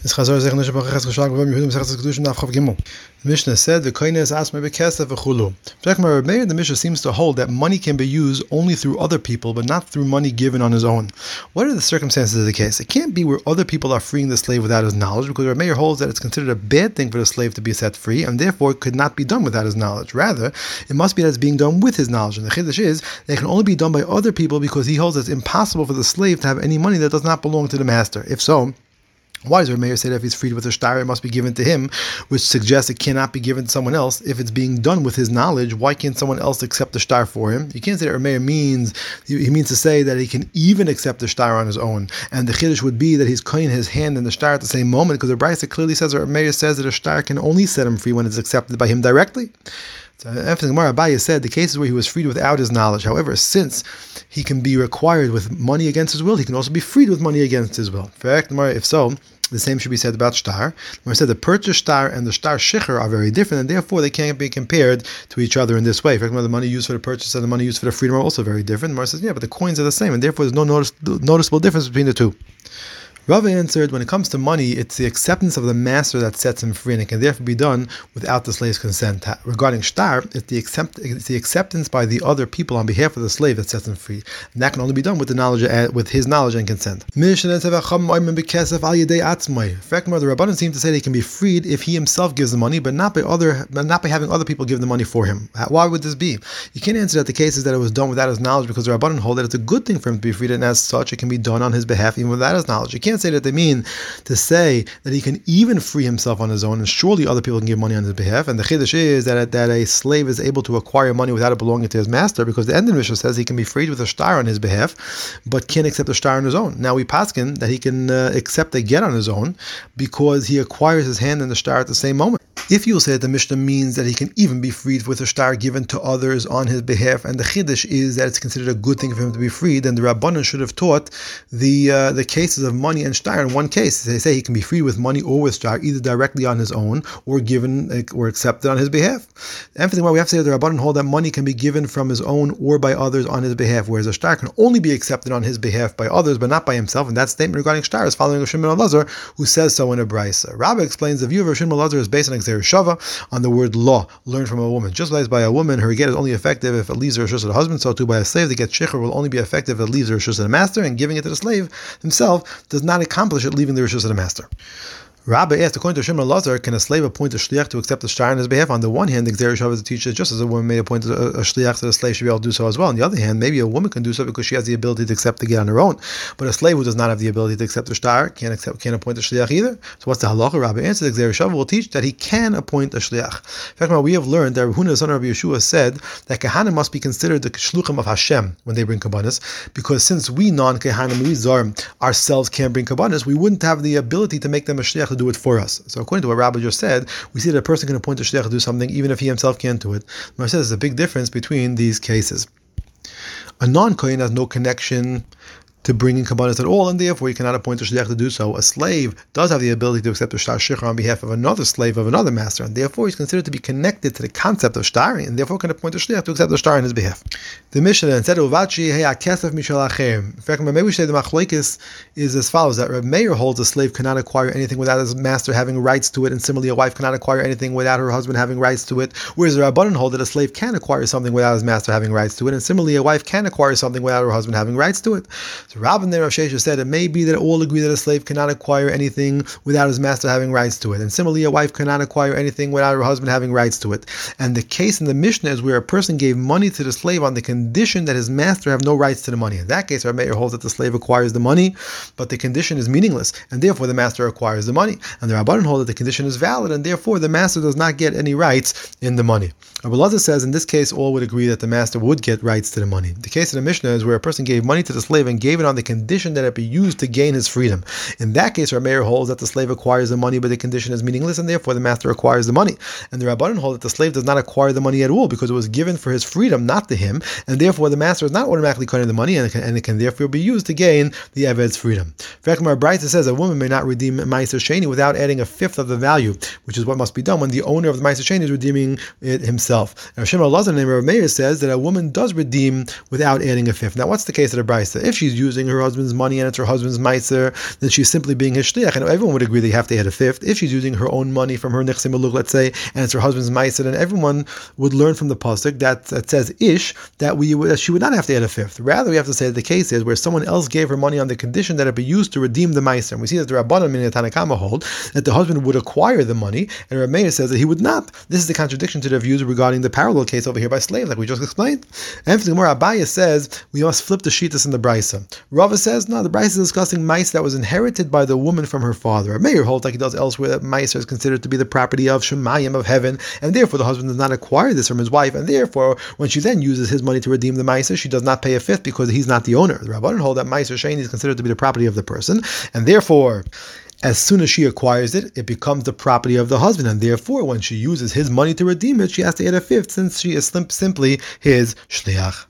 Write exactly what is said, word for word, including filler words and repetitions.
The Mishnah said the koine is asma bekesef v'chulu. The Mishnah seems to hold that money can be used only through other people, but not through money given on his own. What are the circumstances of the case? It can't be where other people are freeing the slave without his knowledge, because Rav Meir holds that it's considered a bad thing for the slave to be set free, and therefore it could not be done without his knowledge. Rather, it must be that it's being done with his knowledge. And the chiddush is that it can only be done by other people, because he holds it's impossible for the slave to have any money that does not belong to the master. If so, why does Rav Meir say that if he's freed with a shtar, it must be given to him, which suggests it cannot be given to someone else? If it's being done with his knowledge, why can't someone else accept the shtar for him? You can't say that Rav Meir means, he means to say that he can even accept the shtar on his own. And the chiddush would be that he's cutting his hand in the shtar at the same moment, because the Brisa clearly says that Rav Meir says that a shtar can only set him free when it's accepted by him directly. So, Gemara Abaye said the cases where he was freed without his knowledge. However, since he can be required with money against his will, he can also be freed with money against his will. In fact, if so, the same should be said about shtar. When I said the purchase shtar and the shtar shicher are very different, and therefore they can't be compared to each other in this way. In fact, the money used for the purchase and the money used for the freedom are also very different. Mara says, yeah, but the coins are the same, and therefore there's no notice, noticeable difference between the two. Rava answered, when it comes to money, it's the acceptance of the master that sets him free, and it can therefore be done without the slave's consent. Regarding shtar, it's the, accept, it's the acceptance by the other people on behalf of the slave that sets him free, and that can only be done with the knowledge, with his knowledge and consent. The Rabbanan seem to say that he can be freed if he himself gives the money, but not by other, but not by having other people give the money for him. Why would this be? You can't answer that the case is that it was done without his knowledge, because the Rabbanan hold that it's a good thing for him to be freed, and as such, it can be done on his behalf even without his knowledge. You can't say that they mean to say that he can even free himself on his own, and surely other people can give money on his behalf. And the chiddush is that, that a slave is able to acquire money without it belonging to his master, because the end of the Mishnah says he can be freed with a shtar on his behalf, but can't accept a shtar on his own. Now we paskin that he can uh, accept a get on his own because he acquires his hand in the shtar at the same moment. If you'll say that the Mishnah means that he can even be freed with a shtar given to others on his behalf, and the chiddush is that it's considered a good thing for him to be freed, then the Rabbanan should have taught the uh, the cases of money and shtar in one case. They say he can be freed with money or with shtar, either directly on his own or given or accepted on his behalf. Everything why we have to say that the Rabbanan hold that money can be given from his own or by others on his behalf, whereas a shtar can only be accepted on his behalf by others, but not by himself. And that statement regarding shtar is following Rav Shimon Elazar, who says so in a brisa. Rabbi explains the view of Rav Shimon Elazar is based on Xer Shava, on the word law, learned from a woman. Just as by a woman, her get is only effective if it leaves her rishus of the husband, so too by a slave, the get shicher will only be effective if it leaves her rishus of the master, and giving it to the slave himself does not accomplish it leaving the rishus of the master. Rabbi asked, according to Shimon Elazar, can a slave appoint a shliach to accept the shtar on his behalf? On the one hand, the Xer Shava teaches just as a woman may appoint a, a shliach, so the slave should be able to do so as well. On the other hand, maybe a woman can do so because she has the ability to accept the get on her own. But a slave who does not have the ability to accept the shtar can't accept, can't appoint a shliach either. So what's the halacha? Rabbi answered, the Xer Shava will teach that he can appoint a shliach. In fact, we have learned that Rav Huna, the son of Rabbi Yeshua, said that Kehanim must be considered the shluchim of Hashem when they bring kabbanis, because since we non-Kehanim, we Zar, ourselves can't bring kabbanis, we wouldn't have the ability to make them a shliach to do it for us. So according to what Rabbi just said, we see that a person can appoint a shliach to do something even if he himself can't do it. Mar says there's a big difference between these cases. A non-kohen has no connection to bringing kabbanis at all, and therefore he cannot appoint a shliach to do so. A slave does have the ability to accept a shtar shicher on behalf of another slave of another master, and therefore he's considered to be connected to the concept of shtar, and therefore can appoint a shliach to accept the shtar on his behalf. The Mishnah then said, "Uvachi hey akesef mishal acher." In fact, maybe we say the machlokes is as follows: that Reb Meir holds a slave cannot acquire anything without his master having rights to it, and similarly, a wife cannot acquire anything without her husband having rights to it. Whereas the Rabbanan hold that a slave can acquire something without his master having rights to it, and similarly, a wife can acquire something without her husband having rights to it. So Rabban there, Rav Sheshes said it may be that all agree that a slave cannot acquire anything without his master having rights to it, and similarly a wife cannot acquire anything without her husband having rights to it. And the case in the Mishnah is where a person gave money to the slave on the condition that his master have no rights to the money. In that case, our Meir holds that the slave acquires the money, but the condition is meaningless, and therefore the master acquires the money. And the Rabbanan hold that the condition is valid, and therefore the master does not get any rights in the money. Rabbi Elazar says in this case all would agree that the master would get rights to the money. The case in the Mishnah is where a person gave money to the slave and gave it on the condition that it be used to gain his freedom. In that case, our Meir holds that the slave acquires the money, but the condition is meaningless, and therefore the master acquires the money. And the Rabbanan hold that the slave does not acquire the money at all, because it was given for his freedom, not to him, and therefore the master is not automatically cutting the money, and it, can, and it can therefore be used to gain the Eved's freedom. In fact, our Brisa says a woman may not redeem Ma'aser Sheni without adding a fifth of the value, which is what must be done when the owner of the Ma'aser Sheni is redeeming it himself. Now, Shimon Elazar, named Rav Meir, says that a woman does redeem without adding a fifth. Now, what's the case of the Brisa? If she's using her husband's money and it's her husband's meiser, then she's simply being his shliach. And everyone would agree that you have to add a fifth. If she's using her own money from her nechsim maluk, let's say, and it's her husband's meiser, then everyone would learn from the pasuk that, that says ish that we that she would not have to add a fifth. Rather, we have to say that the case is where someone else gave her money on the condition that it be used to redeem the meiser. And we see that the Rabbanan in the Tanna Kama hold that the husband would acquire the money, and Rav Meir says that he would not. This is the contradiction to their views regarding the parallel case over here by slave, like we just explained. And for the Gemara, Abaya says we must flip the shittas in the Brisa. Rava says no, the Brisa is discussing mice that was inherited by the woman from her father. Rav Meir holds, like he does elsewhere, that mice is considered to be the property of Shemayim, of heaven, and therefore the husband does not acquire this from his wife, and therefore when she then uses his money to redeem the mice, she does not pay a fifth because he's not the owner. The Rabbanan hold that mice or sheni is considered to be the property of the person, and therefore as soon as she acquires it, it becomes the property of the husband, and therefore when she uses his money to redeem it, she has to add a fifth since she is simply his shliach.